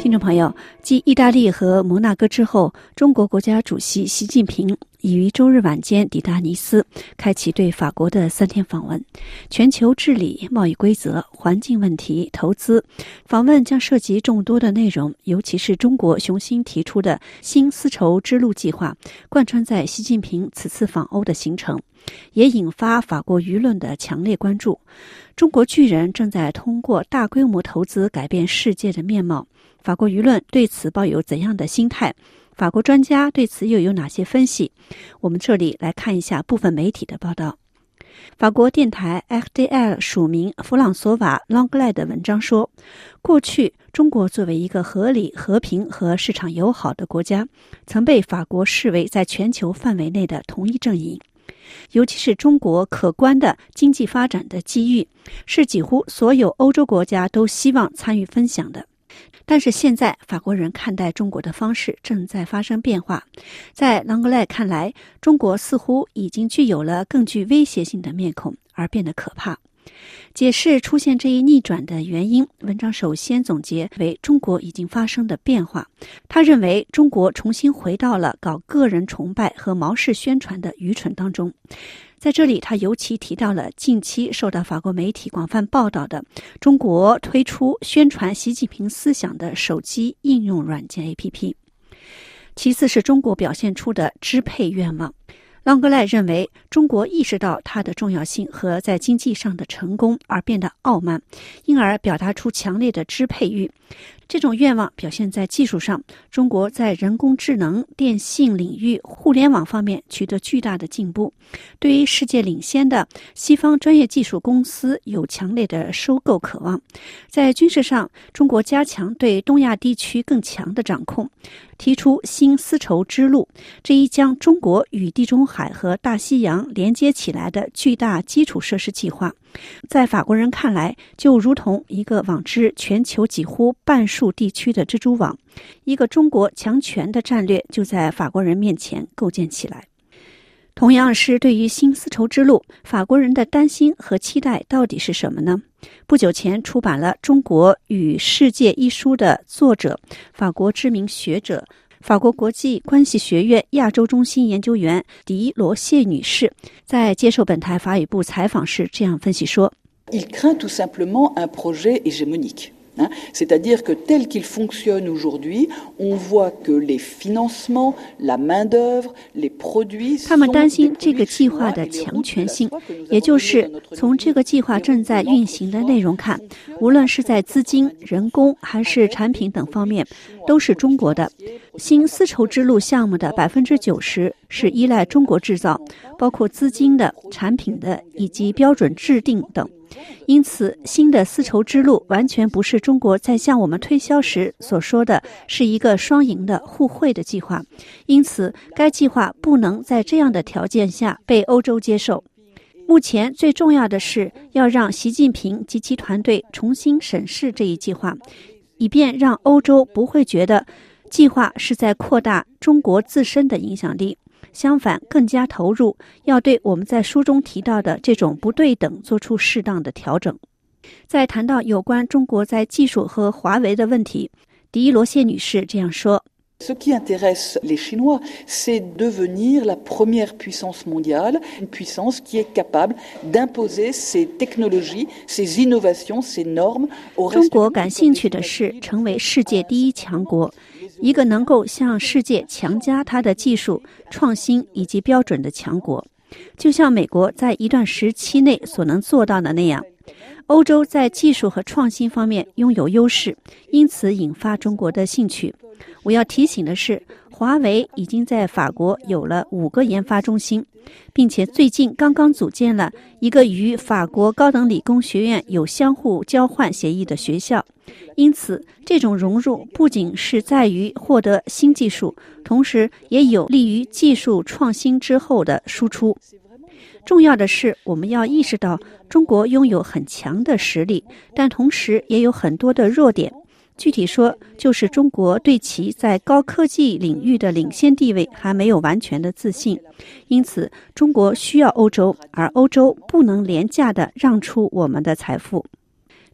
听众朋友，继意大利和摩纳哥之后，中国国家主席习近平已于周日晚间抵达尼斯，开启对法国的3天访问。全球治理、贸易规则、环境问题、投资，访问将涉及众多的内容，尤其是中国雄心提出的新丝绸之路计划，贯穿在习近平此次访欧的行程，也引发法国舆论的强烈关注。中国巨人正在通过大规模投资改变世界的面貌，法国舆论对此抱有怎样的心态？法国专家对此又有哪些分析？我们这里来看一下部分媒体的报道。法国电台 RTL 署名弗朗索瓦·朗格莱的文章说，过去中国作为一个合理、和平和市场友好的国家，曾被法国视为在全球范围内的同一阵营。尤其是中国可观的经济发展的机遇，是几乎所有欧洲国家都希望参与分享的。但是现在法国人看待中国的方式正在发生变化，在朗格莱看来，中国似乎已经具有了更具威胁性的面孔，而变得可怕。解释出现这一逆转的原因，文章首先总结为中国已经发生的变化。他认为中国重新回到了搞个人崇拜和毛式宣传的愚蠢当中。在这里，他尤其提到了近期受到法国媒体广泛报道的中国推出宣传习近平思想的手机应用软件 APP。其次是中国表现出的支配愿望。朗格莱认为，中国意识到它的重要性和在经济上的成功而变得傲慢，因而表达出强烈的支配欲。这种愿望表现在技术上，中国在人工智能、电信领域、互联网方面取得巨大的进步，对于世界领先的西方专业技术公司有强烈的收购渴望。在军事上，中国加强对东亚地区更强的掌控，提出新丝绸之路，这一将中国与地中海和大西洋连接起来的巨大基础设施计划，在法国人看来，就如同一个网织全球几乎半数地区的蜘蛛网，一个中国强权的战略就在法国人面前构建起来。同样是对于新丝绸之路，法国人的担心和期待到底是什么呢？不久前出版了《中国与世界》一书的作者，法国知名学者，法国国际关系学院亚洲中心研究员狄罗谢女士在接受本台法语部采访时这样分析说： Il craint tout simplement un projet hégémonique.C'est-à-dire que tel qu'il fonctionne aujourd'hui, on voit que les financements, la main-d'œuvre, les produits 他们担心这个计划的强权性，也就是从这个计划正在运行的内容看，无论是在资金、人工还是产品等方面，都是中国的。新丝绸之路项目的90%是依赖中国制造，包括资金的、产品的以及标准制定等。因此，新的丝绸之路完全不是中国在向我们推销时所说的是一个双赢的互惠的计划，因此该计划不能在这样的条件下被欧洲接受。目前最重要的是要让习近平及其团队重新审视这一计划，以便让欧洲不会觉得计划是在扩大中国自身的影响力，相反更加投入，要对我们在书中提到的这种不对等做出适当的调整。在谈到有关中国在技术和华为的问题，狄罗谢女士这样说 ：Ce qui intéresse les Chinois, c'est devenir la première puissance mondiale, une puissance qui est capable d'imposer ses technologies, ses innovations, ses normes au reste du monde. 中国感兴趣的是成为世界第一强国，一个能够向世界强加它的技术、创新以及标准的强国，就像美国在一段时期内所能做到的那样。欧洲在技术和创新方面拥有优势，因此引发中国的兴趣。我要提醒的是，华为已经在法国有了5个研发中心，并且最近刚刚组建了一个与法国高等理工学院有相互交换协议的学校。因此，这种融入不仅是在于获得新技术，同时也有利于技术创新之后的输出。重要的是，我们要意识到中国拥有很强的实力，但同时也有很多的弱点。具体说，就是中国对其在高科技领域的领先地位还没有完全的自信。因此，中国需要欧洲，而欧洲不能廉价地让出我们的财富。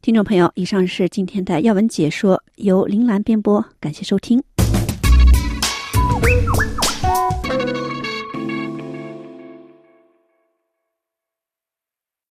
听众朋友，以上是今天的要闻解说，由林兰编播，感谢收听。